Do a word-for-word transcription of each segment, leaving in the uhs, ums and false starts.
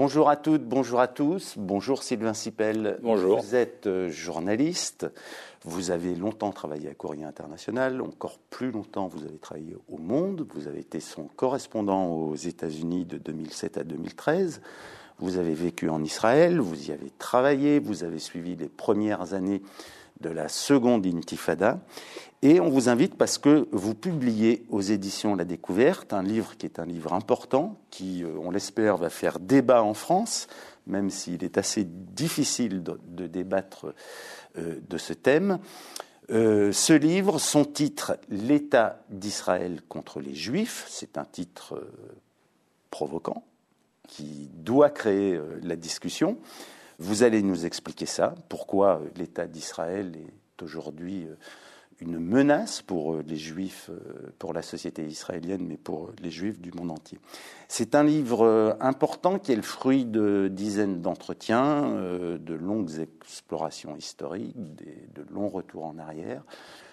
Bonjour à toutes, bonjour à tous. Bonjour Sylvain Sipel. Bonjour. Vous êtes journaliste. Vous avez longtemps travaillé à Courrier International. Encore plus longtemps, vous avez travaillé au Monde. Vous avez été son correspondant aux États-Unis de deux mille sept à deux mille treize. Vous avez vécu en Israël. Vous y avez travaillé. Vous avez suivi les premières années de la seconde intifada. Et on vous invite parce que vous publiez aux éditions La Découverte un livre qui est un livre important, qui, on l'espère, va faire débat en France, même s'il est assez difficile de, de débattre euh, de ce thème. Euh, ce livre, son titre « L'État d'Israël contre les Juifs », c'est un titre euh, provoquant, qui doit créer euh, la discussion. Vous allez nous expliquer ça, pourquoi euh, l'État d'Israël est aujourd'hui euh, une menace pour les Juifs, pour la société israélienne, mais pour les Juifs du monde entier. C'est un livre important qui est le fruit de dizaines d'entretiens, de longues explorations historiques, de longs retours en arrière,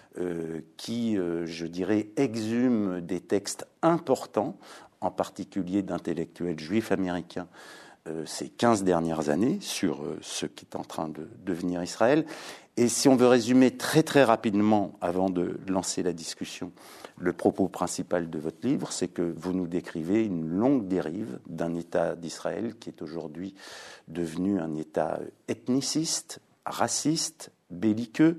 qui, je dirais, exhument des textes importants, en particulier d'intellectuels juifs américains, ces quinze dernières années, sur ce qui est en train de devenir Israël. Et si on veut résumer très très rapidement, avant de lancer la discussion, le propos principal de votre livre, c'est que vous nous décrivez une longue dérive d'un État d'Israël qui est aujourd'hui devenu un État ethniciste, raciste, belliqueux,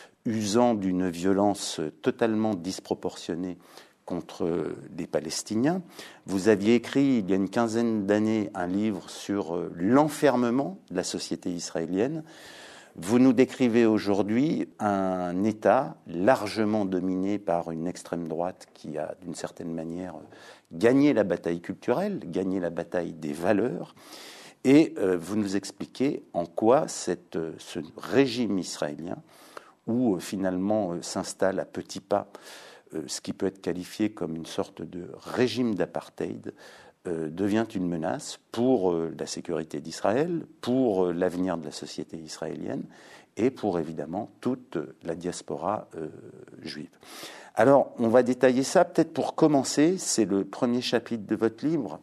usant d'une violence totalement disproportionnée contre les Palestiniens. Vous aviez écrit, il y a une quinzaine d'années, un livre sur l'enfermement de la société israélienne. Vous nous décrivez aujourd'hui un État largement dominé par une extrême droite qui a, d'une certaine manière, gagné la bataille culturelle, gagné la bataille des valeurs. Et euh, vous nous expliquez en quoi cette, ce régime israélien, où euh, finalement euh, s'installe à petits pas euh, ce qui peut être qualifié comme une sorte de régime d'apartheid, Euh, devient une menace pour euh, la sécurité d'Israël, pour euh, l'avenir de la société israélienne et pour évidemment toute euh, la diaspora euh, juive. Alors, on va détailler ça. Peut-être pour commencer, c'est le premier chapitre de votre livre,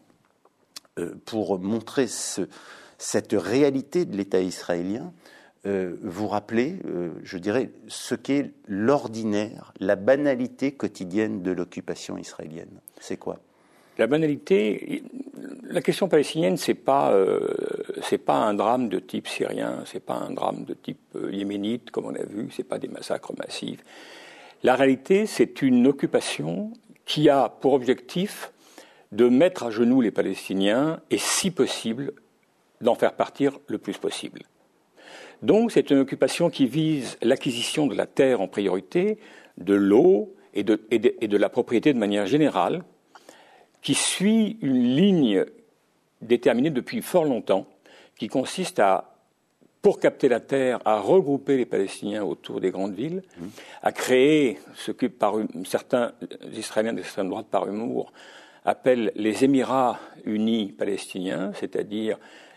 euh, pour montrer ce, cette réalité de l'État israélien. Euh, vous rappelez, euh, je dirais, ce qu'est l'ordinaire, la banalité quotidienne de l'occupation israélienne. C'est quoi ? La banalité, la question palestinienne, c'est pas, euh, c'est pas un drame de type syrien, c'est pas un drame de type euh, yéménite, comme on a vu, c'est pas des massacres massifs. La réalité, c'est une occupation qui a pour objectif de mettre à genoux les Palestiniens et, si possible, d'en faire partir le plus possible. Donc, c'est une occupation qui vise l'acquisition de la terre en priorité, de l'eau et de, et de, et de la propriété de manière générale, qui suit une ligne déterminée depuis fort longtemps, qui consiste à, pour capter la terre, à regrouper les Palestiniens autour des grandes villes, mmh. à créer ce que par, certains Israéliens d'extrême droite, par humour, appellent les Émirats unis palestiniens, c'est-à-dire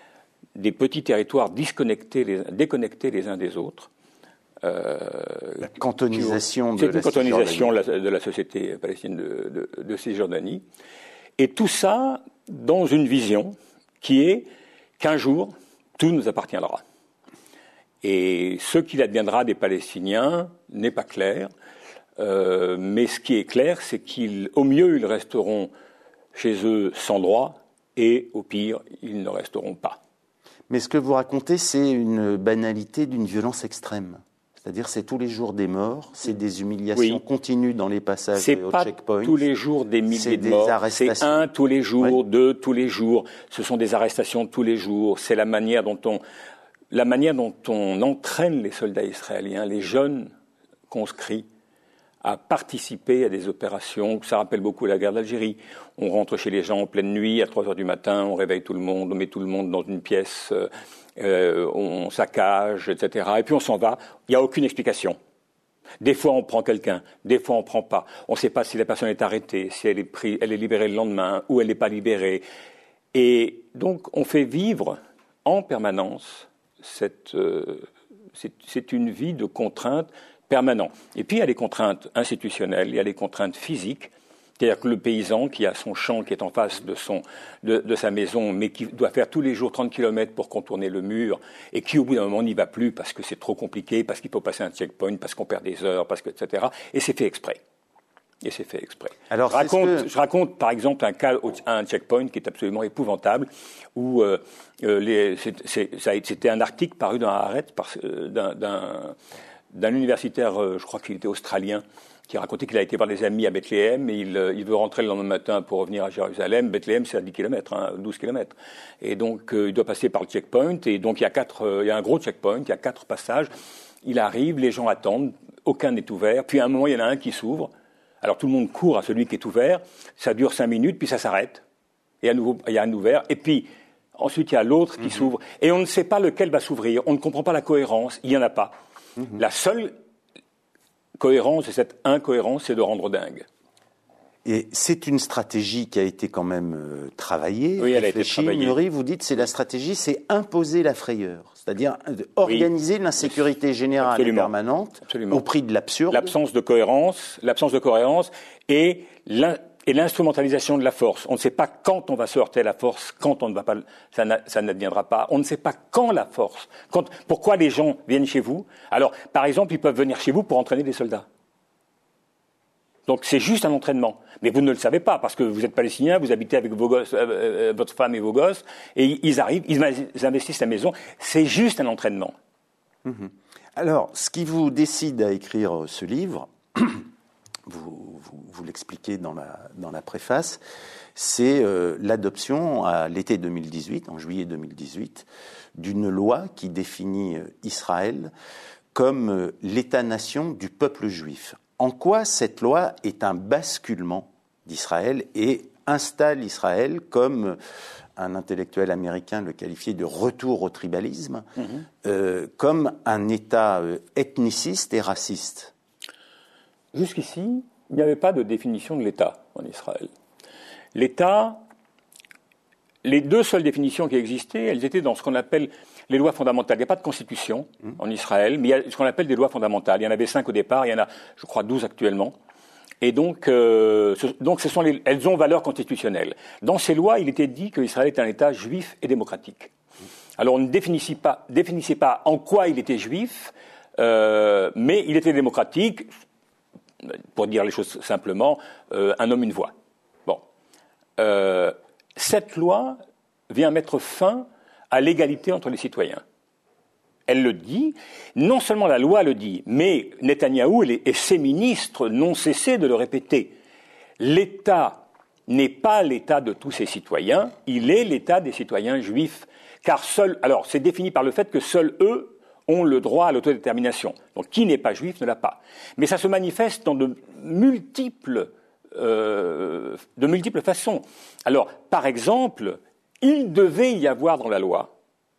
des petits territoires disconnectés, les, déconnectés les uns des autres. Euh, la cantonisation, de, de, la cantonisation de, la, de la société palestinienne de, de, de Cisjordanie. Et tout ça dans une vision qui est qu'un jour, tout nous appartiendra. Et ce qu'il adviendra des Palestiniens n'est pas clair, euh, mais ce qui est clair, c'est qu'au mieux, ils resteront chez eux sans droit, et au pire, ils ne resteront pas. Mais ce que vous racontez, c'est une banalité d'une violence extrême. C'est-à-dire, c'est tous les jours des morts, c'est des humiliations oui. continues dans les passages c'est au pas checkpoint. Tous les jours des milliers de morts, c'est un tous les jours, ouais. deux tous les jours. Ce sont des arrestations tous les jours. C'est la manière dont on, la manière dont on entraîne les soldats israéliens, les jeunes conscrits, à participer à des opérations. Ça rappelle beaucoup la guerre d'Algérie. On rentre chez les gens en pleine nuit, à trois heures du matin, on réveille tout le monde, on met tout le monde dans une pièce. Euh, Euh, on saccage, et cetera. Et puis on s'en va. Il n'y a aucune explication. Des fois, on prend quelqu'un. Des fois, on ne prend pas. On ne sait pas si la personne est arrêtée, si elle est, pris, elle est libérée le lendemain ou elle n'est pas libérée. Et donc, on fait vivre en permanence cette... Euh, c'est, c'est une vie de contraintes permanentes. Et puis, il y a les contraintes institutionnelles, il y a les contraintes physiques. C'est-à-dire que le paysan qui a son champ qui est en face de, son, de, de sa maison, mais qui doit faire tous les jours trente kilomètres pour contourner le mur, et qui au bout d'un moment n'y va plus parce que c'est trop compliqué, parce qu'il faut passer un checkpoint, parce qu'on perd des heures, parce que, et cetera. Et c'est fait exprès. Et c'est fait exprès. Alors, je, raconte, que... je raconte par exemple un cas à un checkpoint qui est absolument épouvantable, où euh, les, c'est, c'est, ça, c'était un article paru dans Haaretz par, d'un, d'un, d'un universitaire, je crois qu'il était australien, qui racontait qu'il a été voir des amis à Bethléem et il, il veut rentrer le lendemain matin pour revenir à Jérusalem. Bethléem, c'est à dix kilomètres, hein, douze kilomètres. Et donc, euh, il doit passer par le checkpoint. Et donc, il y a quatre, euh, il y a un gros checkpoint, il y a quatre passages. Il arrive, les gens attendent, aucun n'est ouvert. Puis, à un moment, il y en a un qui s'ouvre. Alors, tout le monde court à celui qui est ouvert. Ça dure cinq minutes, puis ça s'arrête. Et à nouveau, il y a un ouvert. Et puis, ensuite, il y a l'autre qui mmh. s'ouvre. Et on ne sait pas lequel va s'ouvrir. On ne comprend pas la cohérence. Il n'y en a pas. Mmh. La seule cohérence et cette incohérence, c'est de rendre dingue. Et c'est une stratégie qui a été quand même euh, travaillée, oui, elle réfléchie. A été travaillée. Mûrie, vous dites, c'est la stratégie, c'est imposer la frayeur, c'est-à-dire organiser oui. l'insécurité générale Absolument. et permanente Absolument. au prix de l'absurde. L'absence de cohérence, l'absence de cohérence et l'in- et l'instrumentalisation de la force. On ne sait pas quand on va se heurter à la force, quand on ne va pas, ça, ça n'adviendra pas. On ne sait pas quand la force. Quand, pourquoi les gens viennent chez vous? Alors, par exemple, ils peuvent venir chez vous pour entraîner des soldats. Donc, c'est juste un entraînement. Mais vous ne le savez pas, parce que vous êtes palestinien, vous habitez avec vos gosses, euh, votre femme et vos gosses, et ils arrivent, ils investissent la maison. C'est juste un entraînement. Mmh. Alors, ce qui vous décide à écrire ce livre, Vous, vous, vous l'expliquez dans la, dans la préface, c'est euh, l'adoption à l'été deux mille dix-huit, en juillet deux mille dix-huit, d'une loi qui définit euh, Israël comme euh, l'État-nation du peuple juif. En quoi cette loi est un basculement d'Israël et installe Israël comme euh, un intellectuel américain le qualifiait de retour au tribalisme, mmh. euh, comme un État euh, ethniciste et raciste? Jusqu'ici, il n'y avait pas de définition de l'État en Israël. L'État, les deux seules définitions qui existaient, elles étaient dans ce qu'on appelle les lois fondamentales. Il n'y a pas de constitution mmh. en Israël, mais il y a ce qu'on appelle des lois fondamentales. Il y en avait cinq au départ, il y en a, je crois, douze actuellement. Et donc, euh, ce, donc ce sont les, elles ont valeur constitutionnelle. Dans ces lois, il était dit qu'Israël est un État juif et démocratique. Alors, on ne définissait pas, définissait pas en quoi il était juif, euh, mais il était démocratique. Pour dire les choses simplement, euh, un homme, une voix. Bon. Euh, cette loi vient mettre fin à l'égalité entre les citoyens. Elle le dit, non seulement la loi le dit, mais Netanyahou et, et ses ministres n'ont cessé de le répéter. L'État n'est pas l'État de tous ses citoyens, il est l'État des citoyens juifs. Car seul, alors c'est défini par le fait que seuls eux ont le droit à l'autodétermination. Donc, qui n'est pas juif ne l'a pas. Mais ça se manifeste dans de multiples, euh, de multiples façons. Alors, par exemple, il devait y avoir dans la loi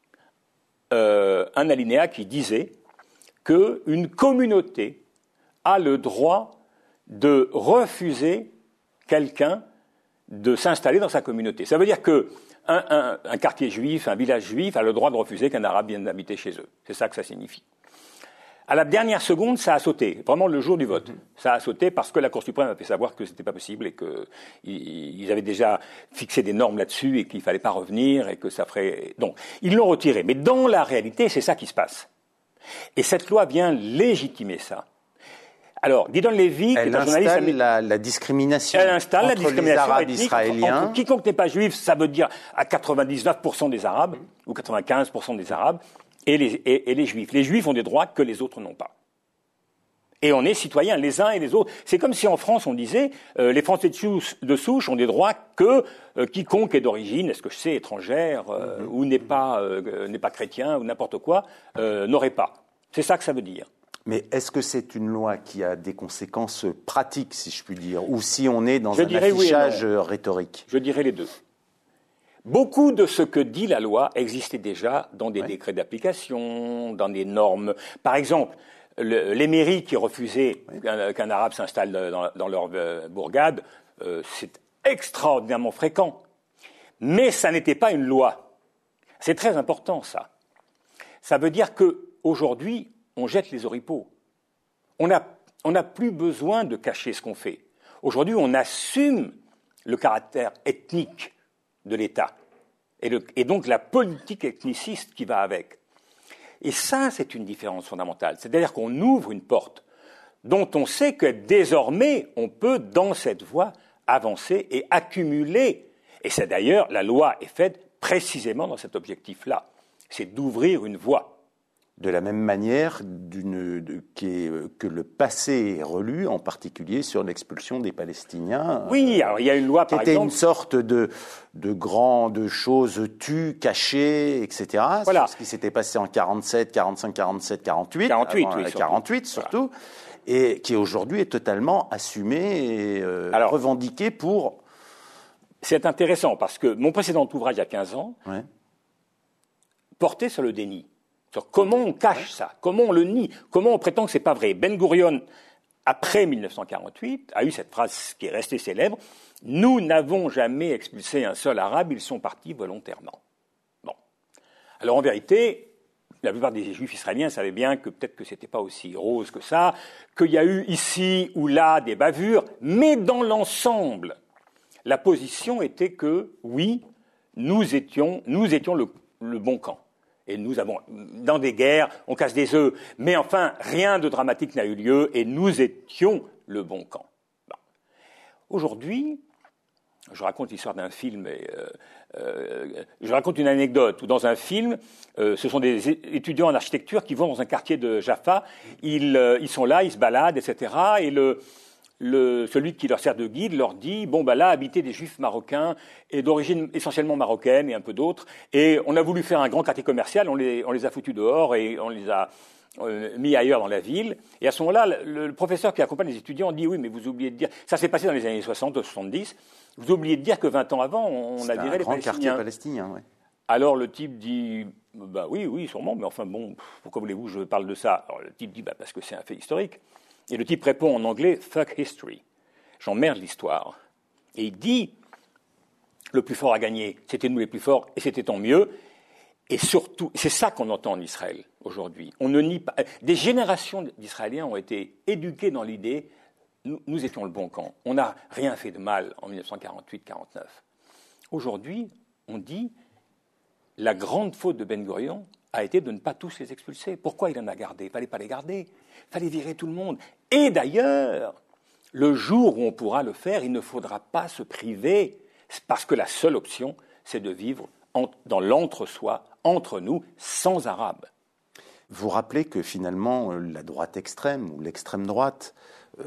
euh, un alinéa qui disait qu'une communauté a le droit de refuser quelqu'un de s'installer dans sa communauté. Ça veut dire que Un, un, un quartier juif, un village juif a le droit de refuser qu'un arabe vienne habiter chez eux. C'est ça que ça signifie. À la dernière seconde, ça a sauté, vraiment le jour du vote. Ça a sauté parce que la Cour suprême a fait savoir que c'était pas possible et qu'ils avaient déjà fixé des normes là-dessus et qu'il fallait pas revenir et que ça ferait... Donc, ils l'ont retiré. Mais dans la réalité, c'est ça qui se passe. Et cette loi vient légitimer ça. Alors, Gideon Levy, elle qui est un journaliste... installe la, la discrimination elle installe entre la discrimination les Arabes ethnique, israéliens. Entre quiconque n'est pas juif, ça veut dire à quatre-vingt-dix-neuf pour cent des Arabes, ou quatre-vingt-quinze pour cent des Arabes, et les, et, et les Juifs. Les Juifs ont des droits que les autres n'ont pas. Et on est citoyens, les uns et les autres. C'est comme si en France, on disait, euh, les Français de souche, de souche ont des droits que euh, quiconque est d'origine, est-ce que je sais, étrangère, euh, mm-hmm. ou n'est pas, euh, n'est pas chrétien, ou n'importe quoi, euh, n'aurait pas. C'est ça que ça veut dire. Mais est-ce que c'est une loi qui a des conséquences pratiques, si je puis dire, ou si on est dans je un affichage oui rhétorique? Je dirais les deux. Beaucoup de ce que dit la loi existait déjà dans des ouais. décrets d'application, dans des normes. Par exemple, le, les mairies qui refusaient ouais. qu'un, qu'un arabe s'installe dans, dans leur euh, bourgade, euh, c'est extraordinairement fréquent. Mais ça n'était pas une loi. C'est très important, ça. Ça veut dire qu'aujourd'hui, on jette les oripeaux. On n'a on n'a plus besoin de cacher ce qu'on fait. Aujourd'hui, on assume le caractère ethnique de l'État et, le, et donc la politique ethniciste qui va avec. Et ça, c'est une différence fondamentale. C'est-à-dire qu'on ouvre une porte dont on sait que désormais, on peut, dans cette voie, avancer et accumuler. Et c'est d'ailleurs, la loi est faite précisément dans cet objectif-là. C'est d'ouvrir une voie. De la même manière d'une, de, qui est, que le passé est relu, en particulier sur l'expulsion des Palestiniens. Oui, alors il y a une loi, qui par était exemple... une sorte de, de grandes choses tues, cachées, et cetera. Voilà. Ce qui s'était passé en quarante-sept, quarante-cinq, quarante-sept, quarante-huit. quarante-huit, avant, oui, surtout. quarante-huit surtout. Voilà. Et qui aujourd'hui est totalement assumé et euh, alors, revendiqué pour... C'est intéressant parce que mon précédent ouvrage, il y a quinze ans, ouais. portait sur le déni. Sur comment on cache ça, comment on le nie, comment on prétend que ce n'est pas vrai. Ben Gurion, après mille neuf cent quarante-huit, a eu cette phrase qui est restée célèbre, « Nous n'avons jamais expulsé un seul arabe, ils sont partis volontairement. » Bon. Alors en vérité, la plupart des juifs israéliens savaient bien que peut-être que ce n'était pas aussi rose que ça, qu'il y a eu ici ou là des bavures, mais dans l'ensemble, la position était que, oui, nous étions, nous étions le, le bon camp. Et nous avons, dans des guerres, on casse des œufs, mais enfin, rien de dramatique n'a eu lieu, et nous étions le bon camp. Bon. Aujourd'hui, je raconte l'histoire d'un film, et, euh, euh, je raconte une anecdote, où dans un film, euh, ce sont des étudiants en architecture qui vont dans un quartier de Jaffa, ils, euh, ils sont là, ils se baladent, et cetera, et le... Le, celui qui leur sert de guide leur dit « Bon, bah là, habitaient des juifs marocains, et d'origine essentiellement marocaine, et un peu d'autres, et on a voulu faire un grand quartier commercial, on les, on les a foutus dehors, et on les a euh, mis ailleurs dans la ville. » Et à ce moment-là, le, le professeur qui accompagne les étudiants dit « Oui, mais vous oubliez de dire... » Ça s'est passé dans les années soixante, soixante-dix. « Vous oubliez de dire que vingt ans avant, on, on a viré les Palestiniens. » C'est un grand quartier palestinien, oui. Alors le type dit « Bah oui, oui, sûrement, mais enfin bon, pourquoi voulez-vous que je parle de ça ?» Alors le type dit bah, « Parce que c'est un fait historique. » Et le type répond en anglais « Fuck history ». J'emmerde l'histoire. Et il dit, le plus fort a gagné, c'était nous les plus forts, et c'était tant mieux. Et surtout, c'est ça qu'on entend en Israël aujourd'hui. On ne nie pas. Des générations d'Israéliens ont été éduqués dans l'idée, nous, nous étions le bon camp. On n'a rien fait de mal en dix-neuf cent quarante-huit quarante-neuf. Aujourd'hui, on dit, la grande faute de Ben Gurion a été de ne pas tous les expulser. Pourquoi il en a gardé ? Il ne fallait pas les garder. Il fallait virer tout le monde. Et d'ailleurs, le jour où on pourra le faire, il ne faudra pas se priver, parce que la seule option, c'est de vivre en, dans l'entre-soi, entre nous, sans Arabes. Vous rappelez que finalement, la droite extrême, ou l'extrême droite, euh,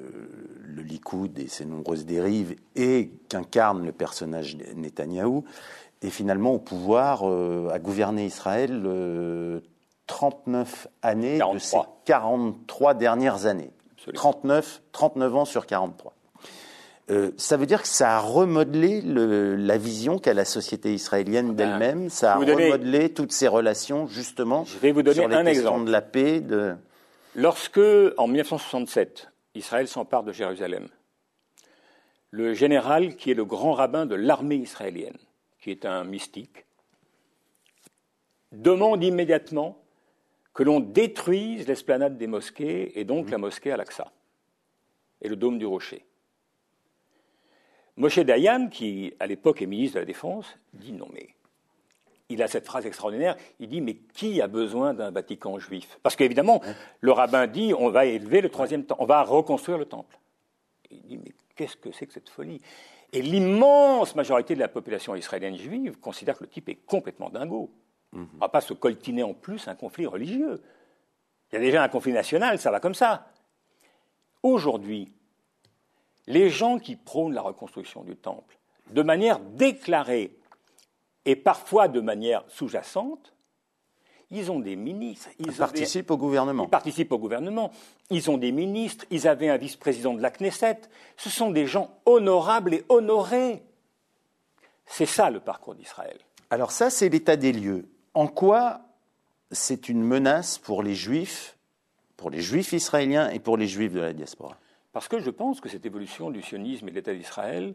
le Likoud et ses nombreuses dérives, et qu'incarne le personnage Netanyahou, est finalement au pouvoir, euh, à gouverner Israël euh, trente-neuf années quarante-trois. De ces quarante-trois dernières années. trente-neuf, trente-neuf ans sur quarante-trois. Euh, ça veut dire que ça a remodelé le, la vision qu'a la société israélienne d'elle-même, ça a remodelé donner, toutes ses relations, justement, je vais vous donner sur les un questions exemple. de la paix. De... Lorsque, en dix-neuf cent soixante-sept, Israël s'empare de Jérusalem, le général qui est le grand rabbin de l'armée israélienne, qui est un mystique, demande immédiatement que l'on détruise l'esplanade des mosquées et donc mmh. la mosquée Al-Aqsa et le dôme du Rocher. Moshe Dayan, qui à l'époque est ministre de la Défense, dit non mais, il a cette phrase extraordinaire, il dit mais qui a besoin d'un Vatican juif ? Parce qu'évidemment, mmh. le rabbin dit on va élever le troisième temple, on va reconstruire le temple. Il dit mais qu'est-ce que c'est que cette folie ? Et l'immense majorité de la population israélienne juive considère que le type est complètement dingo. Mmh. On ne va pas se coltiner en plus un conflit religieux. Il y a déjà un conflit national, ça va comme ça. Aujourd'hui, les gens qui prônent la reconstruction du temple, de manière déclarée et parfois de manière sous-jacente, ils ont des ministres. Ils, ils participent des, au gouvernement. Ils participent au gouvernement. Ils ont des ministres. Ils avaient un vice-président de la Knesset. Ce sont des gens honorables et honorés. C'est ça le parcours d'Israël. Alors ça, c'est l'état des lieux. En quoi c'est une menace pour les Juifs, pour les Juifs israéliens et pour les Juifs de la diaspora ? Parce que je pense que cette évolution du sionisme et de l'État d'Israël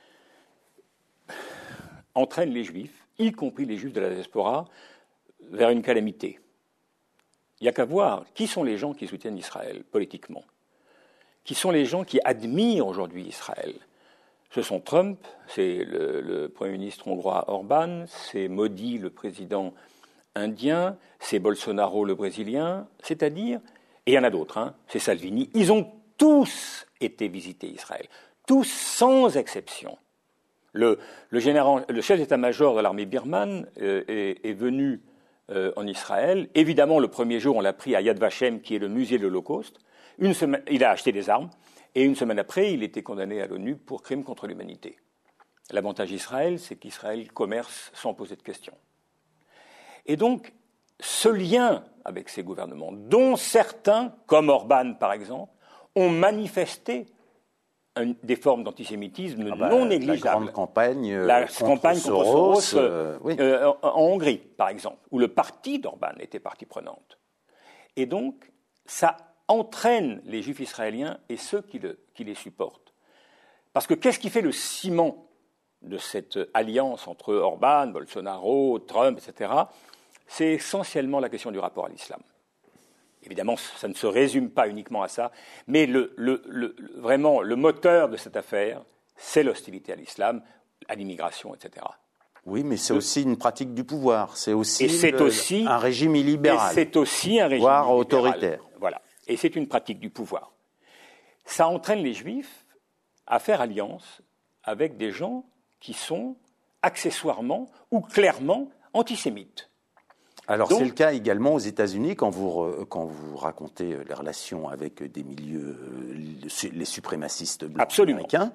entraîne les Juifs, y compris les Juifs de la diaspora, vers une calamité. Il n'y a qu'à voir qui sont les gens qui soutiennent Israël politiquement. qui sont les gens qui admirent aujourd'hui Israël. Ce sont Trump, c'est le, le Premier ministre hongrois Orban, c'est Modi, le président indien, c'est Bolsonaro, le brésilien, c'est-à-dire, et il y en a d'autres, hein, c'est Salvini, ils ont tous été visiter Israël, tous sans exception. Le, le, général, le chef d'état-major de l'armée birmane euh, est, est venu euh, en Israël. Évidemment, le premier jour, on l'a pris à Yad Vashem, qui est le musée de l'Holocauste. Une semaine, il a acheté des armes. Et une semaine après, il était condamné à l'ONU pour crime contre l'humanité. L'avantage d'Israël, c'est qu'Israël commerce sans poser de questions. Et donc, ce lien avec ces gouvernements, dont certains, comme Orban par exemple, ont manifesté un, des formes d'antisémitisme ah bah, non négligeables. La grande campagne, euh, la contre campagne contre Soros, Soros euh, oui. euh, en, en Hongrie, par exemple, où le parti d'Orban était partie prenante. Et donc, ça entraîne les Juifs israéliens et ceux qui, le, qui les supportent. Parce que qu'est-ce qui fait le ciment de cette alliance entre Orban, Bolsonaro, Trump, et cetera. C'est essentiellement la question du rapport à l'islam. Évidemment, ça ne se résume pas uniquement à ça, mais le, le, le, vraiment le moteur de cette affaire, c'est l'hostilité à l'islam, à l'immigration, et cetera. Oui, mais c'est le... aussi une pratique du pouvoir. C'est aussi, et c'est le, aussi un régime illibéral. Et c'est aussi un régime voire illibéral. autoritaire. Voilà. Et c'est une pratique du pouvoir. Ça entraîne les Juifs à faire alliance avec des gens qui sont accessoirement ou clairement antisémites. Alors Donc, c'est le cas également aux États-Unis quand vous, quand vous racontez les relations avec des milieux, les suprémacistes blancs absolument. américains,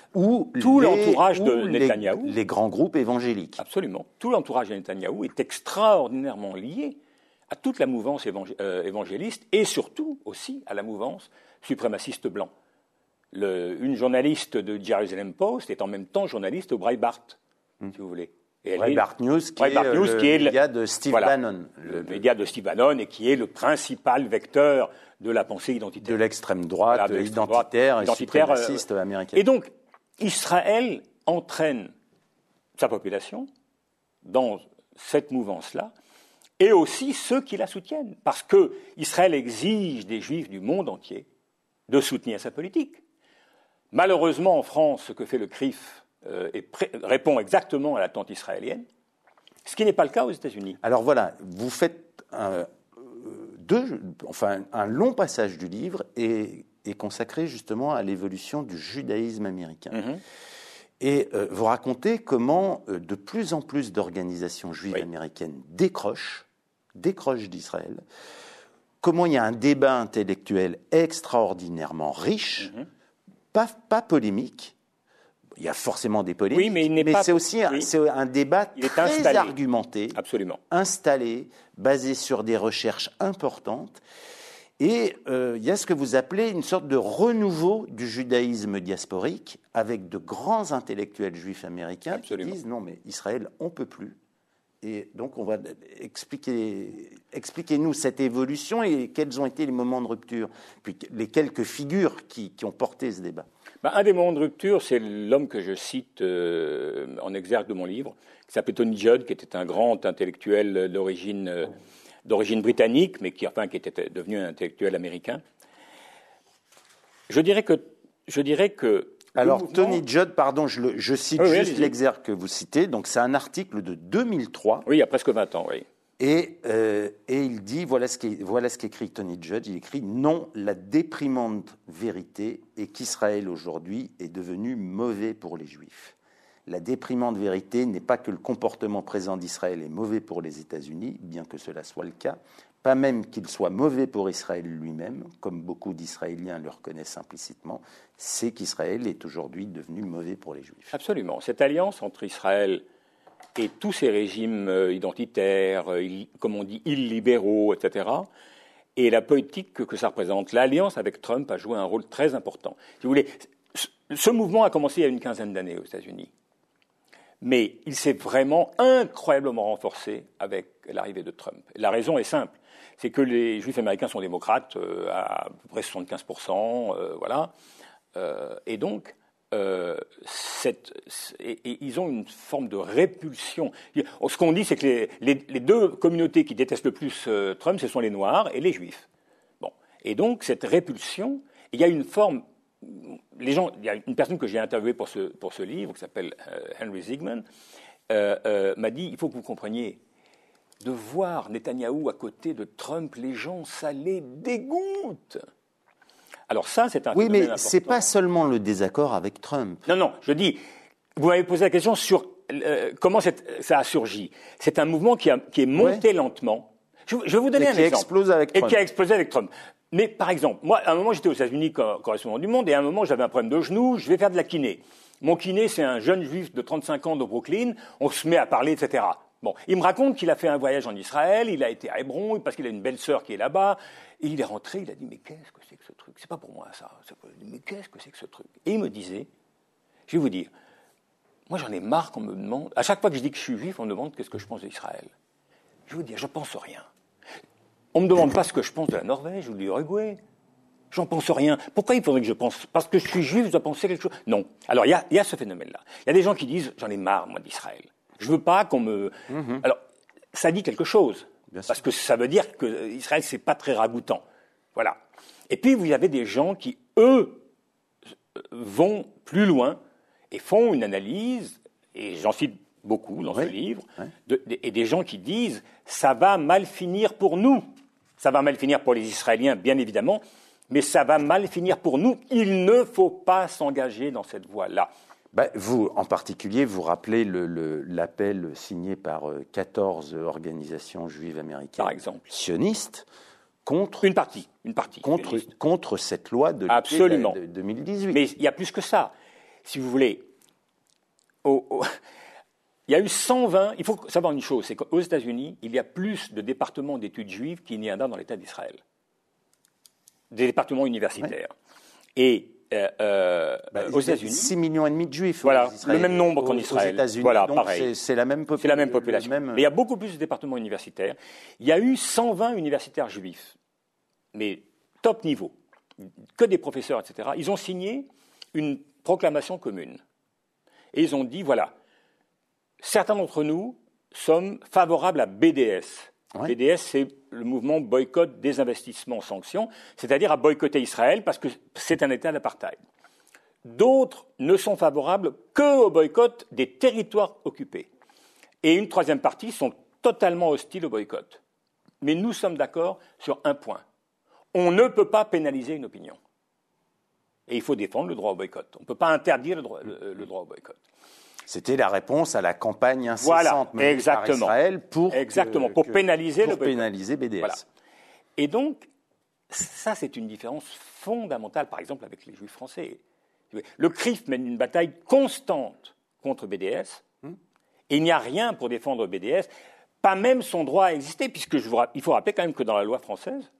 ou tout les, l'entourage ou de Netanyahou, les, les grands groupes évangéliques. Absolument. Tout l'entourage de Netanyahou est extraordinairement lié à toute la mouvance évangé- euh, évangéliste et surtout aussi à la mouvance suprémaciste blanc. Le, une journaliste de Jerusalem Post est en même temps journaliste au Breitbart, hum. si vous voulez. Et Breitbart News, qui Breitbart est News, le qui est média de Steve voilà, Bannon. Le, le média de Steve Bannon et qui est le principal vecteur de la pensée identitaire. De l'extrême droite, voilà, de l'extrême identitaire droite, et identitaire, suprémaciste euh, américaine. Et donc, Israël entraîne sa population dans cette mouvance-là, et aussi ceux qui la soutiennent. Parce que Israël exige des Juifs du monde entier de soutenir sa politique. Malheureusement, en France, ce que fait le C R I F euh, est pré- répond exactement à l'attente israélienne, ce qui n'est pas le cas aux États-Unis. Alors voilà, vous faites un, deux, enfin, un long passage du livre et est consacré justement à l'évolution du judaïsme américain. Mm-hmm. Et euh, vous racontez comment euh, de plus en plus d'organisations juives oui. américaines décrochent, décrochent d'Israël, comment il y a un débat intellectuel extraordinairement riche, mm-hmm. pas, pas polémique. Il y a forcément des polémiques, oui, mais, il n'est mais pas... c'est aussi un, oui. c'est un débat très installé. argumenté, Absolument. installé, basé sur des recherches importantes. Et euh, il y a ce que vous appelez une sorte de renouveau du judaïsme diasporique avec de grands intellectuels juifs américains Absolument. Qui disent non mais Israël on peut plus. Et donc on va expliquer, expliquez-nous cette évolution et quels ont été les moments de rupture, puis les quelques figures qui, qui ont porté ce débat. Ben, un des moments de rupture, c'est l'homme que je cite euh, en exergue de mon livre, qui s'appelait Tony Judd, qui était un grand intellectuel d'origine euh, d'origine britannique, mais qui, enfin, qui était devenu un intellectuel américain. Je dirais que... Je dirais que Alors, mouvement... Tony Judd, pardon, je, le, je cite oui, juste oui, l'exergue que vous citez. Donc, c'est un article de deux mille trois. Oui, il y a presque vingt ans, oui. Et, euh, et il dit, voilà ce, qui, voilà ce qu'écrit Tony Judd, il écrit « Non, la déprimante vérité est qu'Israël aujourd'hui est devenu mauvais pour les Juifs. La déprimante vérité n'est pas que le comportement présent d'Israël est mauvais pour les États-Unis, bien que cela soit le cas, pas même qu'il soit mauvais pour Israël lui-même, comme beaucoup d'Israéliens le reconnaissent implicitement, c'est qu'Israël est aujourd'hui devenu mauvais pour les Juifs. » Absolument. Cette alliance entre Israël et tous ces régimes identitaires, comme on dit, illibéraux, et cetera, et la politique que, que ça représente, l'alliance avec Trump a joué un rôle très important. Si vous voulez, ce mouvement a commencé il y a une quinzaine d'années aux États-Unis. Mais il s'est vraiment incroyablement renforcé avec l'arrivée de Trump. La raison est simple, c'est que les Juifs américains sont démocrates euh, à, à peu près soixante-quinze pour cent, euh, voilà, euh, et donc euh, cette, et, et ils ont une forme de répulsion. Ce qu'on dit, c'est que les, les, les deux communautés qui détestent le plus euh, Trump, ce sont les Noirs et les Juifs. Bon, et donc cette répulsion Il y a une forme... Les gens, il y a une personne que j'ai interviewée pour ce, pour ce livre, qui s'appelle euh, Henry Ziegman, euh, euh, m'a dit, il faut que vous compreniez, de voir Netanyahou à côté de Trump, les gens, ça les dégoûte. Alors ça, c'est un Oui, mais important. c'est pas seulement le désaccord avec Trump. Non, non, je dis, vous m'avez posé la question sur euh, comment cette, ça a surgi. C'est un mouvement qui, a, qui est monté ouais. lentement. Je, je vais vous donner et un qui exemple. Explose avec Trump. Et qui a explosé avec Trump. Mais par exemple, moi, à un moment, j'étais aux États-Unis comme correspondant du Monde, et à un moment, j'avais un problème de genou, je vais faire de la kiné. Mon kiné, c'est un jeune juif de trente-cinq ans de Brooklyn, on se met à parler, et cetera. Bon, il me raconte qu'il a fait un voyage en Israël, il a été à Hébron, parce qu'il a une belle sœur qui est là-bas, et il est rentré, il a dit, mais qu'est-ce que c'est que ce truc? C'est pas pour moi, ça. Mais qu'est-ce que c'est que ce truc? Et il me disait, je vais vous dire, moi, j'en ai marre qu'on me demande, à chaque fois que je dis que je suis juif, on me demande qu'est-ce que je pense d'Israël. Je vais vous dire, je pense rien. On ne me demande pas ce que je pense de la Norvège ou de l'Uruguay. J'en pense rien. Pourquoi il faudrait que je pense? Parce que je suis juif, je dois penser quelque chose? Non. Alors, il y a, y a ce phénomène-là. Il y a des gens qui disent, j'en ai marre, moi, d'Israël. Je veux pas qu'on me... Mmh. Alors, ça dit quelque chose. Bien parce sûr. Que ça veut dire que Israël, c'est pas très ragoûtant. Voilà. Et puis, vous avez des gens qui, eux, vont plus loin et font une analyse, et j'en cite beaucoup dans oui. ce livre, oui. de, de, et des gens qui disent, ça va mal finir pour nous. Ça va mal finir pour les Israéliens, bien évidemment, mais ça va mal finir pour nous. Il ne faut pas s'engager dans cette voie-là. Ben, vous, en particulier, vous rappelez le, le, l'appel signé par quatorze organisations juives américaines, par exemple, sionistes, contre une partie, une partie contre, contre cette loi de, Absolument. de, de deux mille dix-huit. Mais il y a plus que ça. Si vous voulez, au, au, il y a eu cent vingt. Il faut savoir une chose, c'est qu'aux États-Unis, il y a plus de départements d'études juives qu'il n'y en a dans l'État d'Israël, des départements universitaires. Ouais. Et Euh, euh, bah, aux États-Unis, six millions et demi de juifs. Voilà, le même nombre qu'en Israël. Aux États-Unis, voilà, donc pareil. C'est, c'est la même population. C'est la même population. Même... Mais il y a beaucoup plus de départements universitaires. Il y a eu cent vingt universitaires juifs, mais top niveau, que des professeurs, et cetera. Ils ont signé une proclamation commune et ils ont dit voilà, certains d'entre nous sommes favorables à B D S. Ouais. B D S, c'est le mouvement boycott, désinvestissement, sanctions, c'est-à-dire à boycotter Israël parce que c'est un État d'apartheid. D'autres ne sont favorables qu'au boycott des territoires occupés. Et une troisième partie sont totalement hostiles au boycott. Mais nous sommes d'accord sur un point. On ne peut pas pénaliser une opinion. Et il faut défendre le droit au boycott. On ne peut pas interdire le droit, le, le droit au boycott. C'était la réponse à la campagne incessante voilà, menée par Israël pour, exactement, que, pour que, pénaliser, pour le pénaliser B D S. Voilà. Et donc, ça, c'est une différence fondamentale, par exemple, avec les Juifs français. Le C R I F mène une bataille constante contre B D S, hum. et il n'y a rien pour défendre B D S, pas même son droit à exister, puisque je vous, il faut rappeler quand même que dans la loi française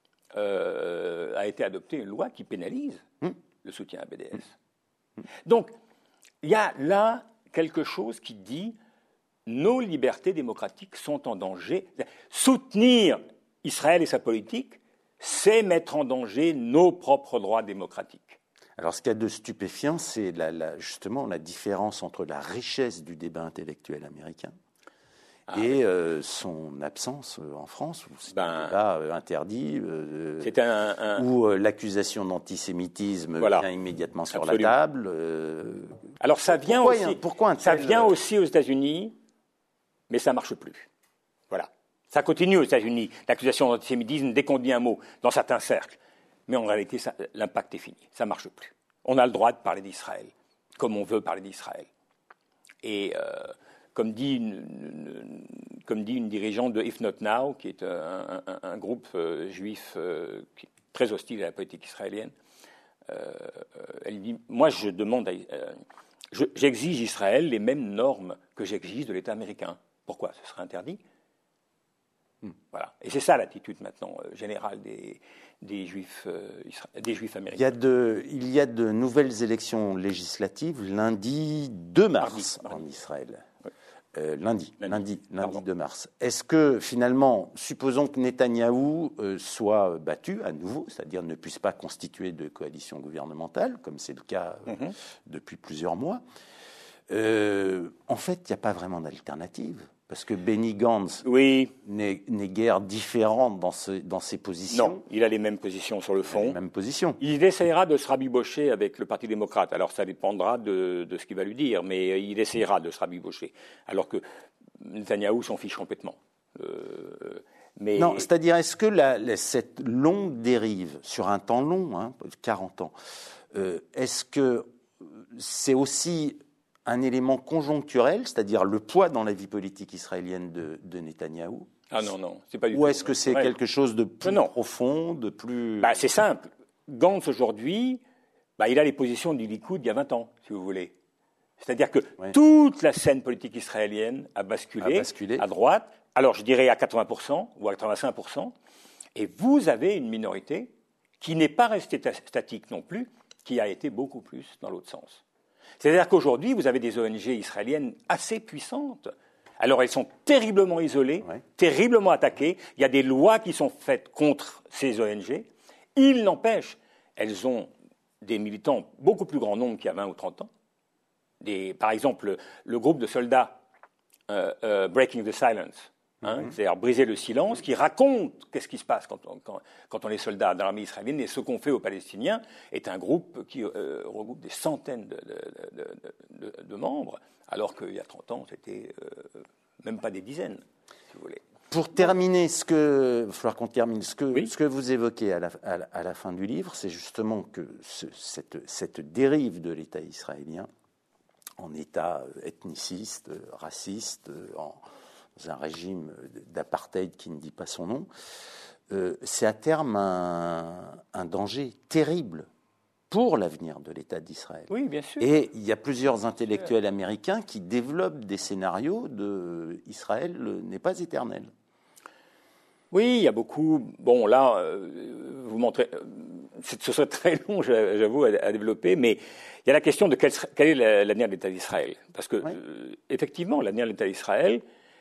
euh, a été adoptée une loi qui pénalise hum. le soutien à B D S. Hum. Donc, il y a là quelque chose qui dit nos libertés démocratiques sont en danger. Soutenir Israël et sa politique, c'est mettre en danger nos propres droits démocratiques. Alors, ce qu'il y a de stupéfiant, c'est la, la, justement la différence entre la richesse du débat intellectuel américain ah, et oui. euh, son absence euh, en France, où c'est ben, un débat euh, interdit, euh, c'est un, un... où euh, l'accusation d'antisémitisme voilà. vient immédiatement sur Absolument. la table. Euh, Alors, ça vient pourquoi, aussi, un, pourquoi un tel... ça vient aussi aux États-Unis, mais ça ne marche plus. Voilà. Ça continue aux États-Unis, l'accusation d'antisémitisme, dès qu'on dit un mot, dans certains cercles. Mais en réalité, ça, l'impact est fini. Ça ne marche plus. On a le droit de parler d'Israël, comme on veut parler d'Israël. Et euh, comme, dit une, une, comme dit une dirigeante de If Not Now, qui est un, un, un groupe euh, juif euh, qui est très hostile à la politique israélienne, euh, elle dit « Moi, je demande à, euh, je, j'exige Israël les mêmes normes que j'exige de l'État américain. Pourquoi? Ce serait interdit ?» Voilà. Et c'est ça l'attitude maintenant euh, générale des, des, juifs, euh, des juifs américains. Il y, a de, il y a de nouvelles élections législatives lundi deux mars mardi, mardi. en Israël. Oui. Euh, lundi, lundi, lundi, lundi deux mars. Est-ce que finalement, supposons que Netanyahou euh, soit battu à nouveau, c'est-à-dire ne puisse pas constituer de coalition gouvernementale, comme c'est le cas euh, mm-hmm. depuis plusieurs mois, Euh, en fait, il n'y a pas vraiment d'alternative. Parce que Benny Gantz oui. n'est, n'est guère différent dans, ce, dans ses positions. Non, il a les mêmes positions sur le fond. Il a les mêmes positions. Il essaiera de se rabibocher avec le Parti démocrate. Alors ça dépendra de, de ce qu'il va lui dire, mais il essaiera de se rabibocher. Alors que Netanyahou s'en fiche complètement. Euh, mais... Non, c'est-à-dire, est-ce que la, la, cette longue dérive, sur un temps long, hein, quarante ans, euh, est-ce que c'est aussi un élément conjoncturel, c'est-à-dire le poids dans la vie politique israélienne de, de Netanyahou? Ah non, non, c'est pas du Ou tout. est-ce que c'est ouais. quelque chose de plus non. profond, de plus... Bah, c'est simple. Gantz, aujourd'hui, bah, il a les positions du Likoud il y a vingt ans, si vous voulez. C'est-à-dire que ouais. toute la scène politique israélienne a basculé, a basculé à droite, alors je dirais à quatre-vingts pour cent ou à quatre-vingt-cinq pour cent, et vous avez une minorité qui n'est pas restée statique non plus, qui a été beaucoup plus dans l'autre sens. C'est-à-dire qu'aujourd'hui, vous avez des O N G israéliennes assez puissantes. Alors, elles sont terriblement isolées, ouais. terriblement attaquées. Il y a des lois qui sont faites contre ces O N G. Il n'empêche, elles ont des militants beaucoup plus grand nombre qu'il y a vingt ou trente ans. Des, par exemple, le groupe de soldats euh, euh, Breaking the Silence, hein, mm-hmm. c'est-à-dire briser le silence, qui raconte qu'est-ce qui se passe quand on, quand, quand on est soldat dans l'armée israélienne, et ce qu'on fait aux Palestiniens est un groupe qui euh, regroupe des centaines de, de, de, de, de membres, alors qu'il y a trente ans, c'était euh, même pas des dizaines, si vous voulez. Pour terminer, ce que, il va falloir qu'on termine, ce que, oui. ce que vous évoquez à la, à la, à la fin du livre, c'est justement que ce, cette, cette dérive de l'État israélien, en État ethniciste, raciste, en, dans un régime d'apartheid qui ne dit pas son nom, euh, c'est à terme un, un danger terrible pour l'avenir de l'État d'Israël. Oui, bien sûr. Et il y a plusieurs intellectuels américains qui développent des scénarios de Israël n'est pas éternel. Oui, il y a beaucoup. Bon, là, euh, vous montrez. Euh, ce serait très long, j'avoue, à, à développer, mais il y a la question de quel, quel est l'avenir de l'État d'Israël. Parce que, oui. euh, effectivement, l'avenir de l'État d'Israël,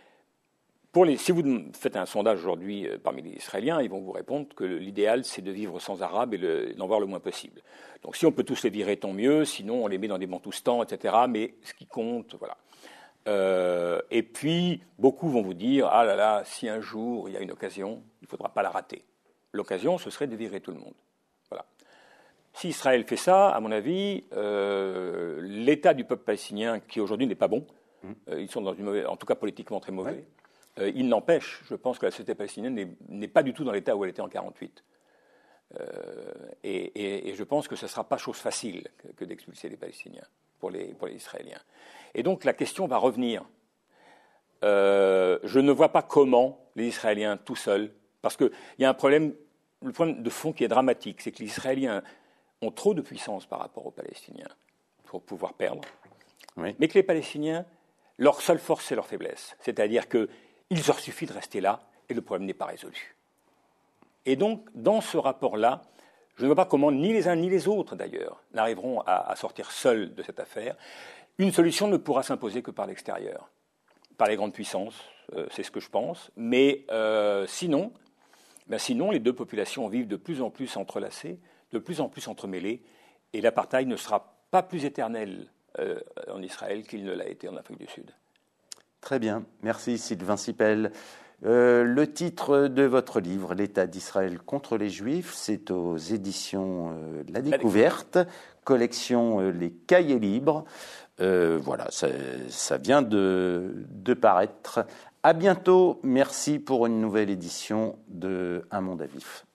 pour les, si vous faites un sondage aujourd'hui euh, parmi les Israéliens, ils vont vous répondre que l'idéal, c'est de vivre sans Arabes et le, d'en voir le moins possible. Donc, si on peut tous les virer, tant mieux. Sinon, on les met dans des bantoustans, et cetera. Mais ce qui compte, voilà. Euh, et puis, beaucoup vont vous dire « Ah là là, si un jour il y a une occasion, il ne faudra pas la rater. » L'occasion, ce serait de virer tout le monde. Voilà. Si Israël fait ça, à mon avis, euh, l'état du peuple palestinien, qui aujourd'hui n'est pas bon, mmh. euh, ils sont dans une mauvaise, en tout cas politiquement très mauvais, ouais. euh, il n'empêche, je pense que la société palestinienne n'est, n'est pas du tout dans l'état où elle était en quarante-huit. Euh, et, et, et je pense que ce ne sera pas chose facile que, que d'expulser les Palestiniens pour les, pour les Israéliens. Et donc la question va revenir. Euh, je ne vois pas comment les Israéliens tout seuls, parce qu'il y a un problème, le problème de fond qui est dramatique, c'est que les Israéliens ont trop de puissance par rapport aux Palestiniens pour pouvoir perdre, oui. mais que les Palestiniens, leur seule force, c'est leur faiblesse. C'est-à-dire qu'il leur suffit de rester là et le problème n'est pas résolu. Et donc, dans ce rapport-là, je ne vois pas comment ni les uns ni les autres, d'ailleurs, n'arriveront à, à sortir seuls de cette affaire. Une solution ne pourra s'imposer que par l'extérieur, par les grandes puissances, euh, c'est ce que je pense. Mais euh, sinon, ben sinon, les deux populations vivent de plus en plus entrelacées, de plus en plus entremêlées, et l'apartheid ne sera pas plus éternel euh, en Israël qu'il ne l'a été en Afrique du Sud. Très bien, merci Sylvain Sipel. Euh, le titre de votre livre, L'État d'Israël contre les Juifs, c'est aux éditions euh, La Découverte, collection euh, Les Cahiers Libres. Euh, voilà, ça, ça vient de, de paraître. À bientôt, merci pour une nouvelle édition de Un Monde à Vif.